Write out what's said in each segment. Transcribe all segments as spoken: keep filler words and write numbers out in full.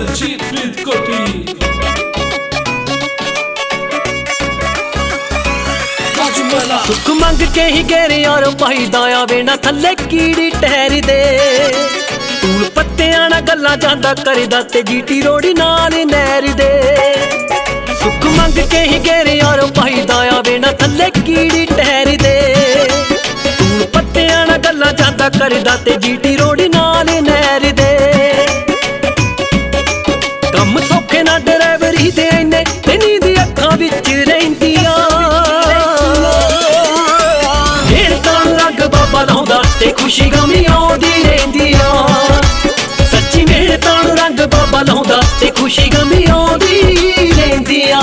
ਦਲਜੀਤ ਫਰੀਦਕੋਟੀ। ਸੁੱਖ ਮੰਗ ਕੇ ਹੀ ਗੇਰੇ ਯਾਰੋ ਭਾਈ ਦਾ ਆਵੇ ਨਾ ਥੱਲੇ ਕੀੜੀ ਠਹਿਰ ਦੇ। ਧੂਲ ਪੱਤਿਆਂ ਨਾਲ ਗੱਲਾਂ ਜਾਂਦਾ ਕਰਦਾ ਤੇ ਜੀਟੀ ਰੋੜੀ ਨਾਲ ਨਹਿਰ ਦੇ। ਸੁੱਖ ਮੰਗ ਕੇ ਹੀ ਗੇਰੇ ਯਾਰੋ ਭਾਈ ਦਾ ਆਵੇ ਨਾ ਥੱਲੇ ਕੀੜੀ ਠਹਿਰ ਦੇ। ਧੂਲ ਪੱਤਿਆਂ ਨਾਲ ਗੱਲਾਂ ਜਾਂਦਾ ਕਰਦਾ ਤੇ ਜੀਟੀ ਰੋੜੀ ਨਾਲ ਨਹਿਰ ਦੇ। ਕੰਮ ਸੌਖੇ ਨਾ ਡਰਾਈਵਰੀ ਦੇ ਇੰਨੇ ਤੇ ਨੀਂਦ ਅੱਖਾਂ ਵਿੱਚ ਰਹਿੰਦੀਆਂ। ਤੇ ਖੁਸ਼ੀ ਗਮੀ ਆਉਂਦੀ ਰਹਿੰਦੀ ਆ। ਸੱਚੀ ਮਿਹਨਤਾਂ ਨੂੰ ਰੰਗ ਬਾਬਾ ਲਾਉਂਦਾ ਤੇ ਖੁਸ਼ੀ ਗਮੀ ਆਉਂਦੀ ਰਹਿੰਦੀ ਆ।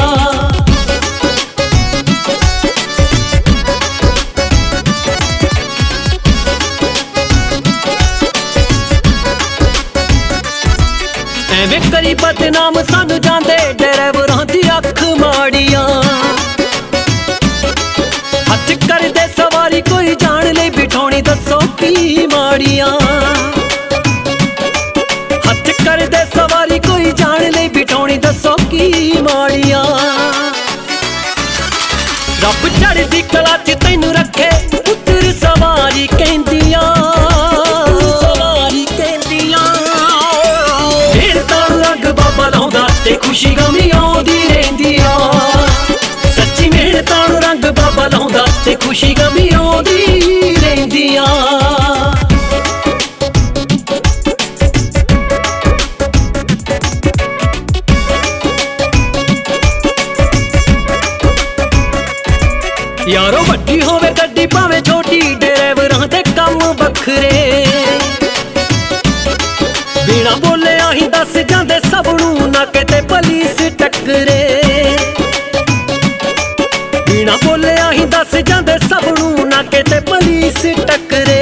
ਐਵੇਂ ਕਰੀ ਬਦਨਾਮ ਸਾਨੂੰ ਜਾਂਦੇ ਡਰਾਈਵਰਾਂ ਦੀ ਅੱਖ ਮਾੜੀਆਂ। ਹੱਥ ਕਰਦੇ ਸਵਾਰੀ ਕੋਈ ਜਾਣ ਲਈ ਬਿਠਾਉਣੀ ਦੱਸੋ ਕੀ ਮਾੜੀਆਂ। ਹੱਥ ਕਰਦੇ ਸਵਾਰੀ ਕੋਈ ਜਾਣ ਲਈ ਬਿਠਾਉਣੀ ਦੱਸੋ ਕੀ ਮਾੜੀਆਂ। ਰੱਬ ਚੜ੍ਹਦੀ ਕਲਾ 'ਚ ਤੈਨੂੰ ਰੱਖੇ ਪੁੱਤਰ ਸਵਾਰੀ ਕਹਿੰਦੀਆਂ। ਸਵਾਰੀ ਕਹਿੰਦੀਆਂ ਮਿਹਨਤਾਂ ਨੂੰ ਰੰਗ ਬਾਬਾ ਲਾਉਂਦਾ ਤੇ ਖੁਸ਼ੀ ਗਮੀ ਆਉਂਦੀ ਰਹਿੰਦੀ ਆ। ਸੱਚੀ ਮਿਹਨਤਾਂ ਨੂੰ ਰੰਗ ਬਾਬਾ ਲਾਉਂਦਾ ਤੇ ਖੁਸ਼ੀ ਗਮੀ ਆਉਂਦੀ ਰਹਿੰਦੀ ਆ। ਯਾਰੋ ਵੱਡੀ ਹੋਵੇ ਗੱਡੀ ਭਾਵੇਂ ਛੋਟੀ ਡਰਾਈਵਰਾਂ ਦੇ ਕੰਮ ਵੱਖਰੇ। ਬਿਨਾਂ ਬੋਲਿਆ ਹੀ ਦੱਸ ਜਾਂਦੇ ਸਭ ਨੂੰ ਨਾ ਕਿਤੇ ਪੁਲਿਸ ਟੱਕਰੇ। ਬਿਨਾਂ ਬੋਲਿਆ ਹੀ ਦੱਸ ਜਾਂਦੇ ਸਭ ਨੂੰ ਨਾ ਕਿਤੇ ਪੁਲਿਸ ਟੱਕਰੇ।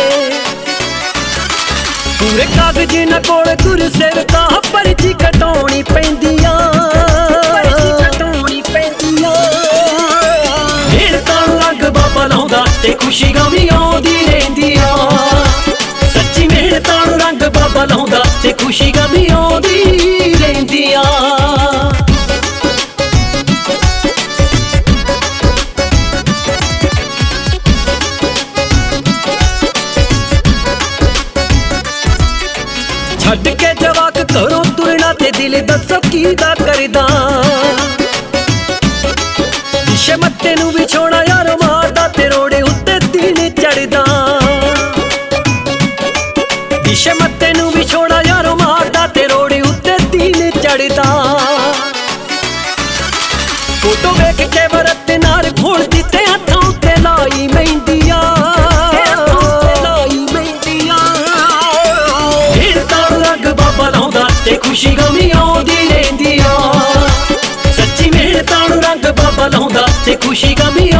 ਪੂਰੇ ਕਾਗਜ਼ ਨਾ ਕੋਲ ਗੁਰੂ ਸੇਵਕਾ ਪਰਚੀ ਕਟਾਉਣੀ ਪੈਂਦੀ ਆ। ਪਰਚੀ ਕਟਾਉਣੀ ਪੈਂਦੀ ਆ। ਮਿਹਨਤਾਂ ਨੂੰ ਰੰਗ ਬਾਬਾ ਲਾਉਂਦਾ ਤੇ ਖੁਸ਼ੀ ਗਮੀ ਆਉਂਦੀ ਰਹਿੰਦੀ ਆ। ਸੱਚੀ ਮਿਹਨਤਾਂ ਨੂੰ ਰੰਗ ਬਾਬਾ ਲਾਉਂਦਾ ਤੇ ਖੁਸ਼ੀ ਗਮੀ ਆਉਂਦੀ ਰਹਿੰਦੀ ਆ। ਛੱਡ ਕੇ ਜਵਾਕ ਘਰੋਂ ਤੁਰਨਾ ਤੇ ਦਿਲ ਦੱਸੋ ਕੀਦਾ ਕਰਦਾ। ਦਿਸ਼ੇ ਮੱਤੇ ਨੂੰ ਵਿਛੋਣਾ ਯਾਰ ਮਾਰਦਾ ਤੇ ਰੋੜੇ ਉੱਤੇ ਦਿਨ ਚੜਦਾ। ਦਿਸ਼ੇ ਮੱਤੇ ਨੂੰ ਵਿਛੋਣਾ ਯਾਰ ਮਾਰਦਾ ਤੇ ਰੋੜੇ ਉੱਤੇ ਦਿਨ ਚੜਦਾ। ਫੋਟੋ ਵੇਖ ਕੇ ਵਰਤ ਨਾਲ ਖੋਲ ਦਿੱਤੇ ਹੱਥਾਂ ਉੱਤੇ ਲਾਈ ਮਹਿੰਦੀਆਂ। ਤੇ ਖੁਸ਼ੀ ਗਮੀ ਆਉਂਦੀ ਰਹਿੰਦੀ ਆ। ਸੱਚੀ ਮਿਹਨਤਾਂ ਨੂੰ ਰੰਗ ਬਾਬਾ ਲਾਉਂਦਾ ਤੇ ਖੁਸ਼ੀ ਗਮੀ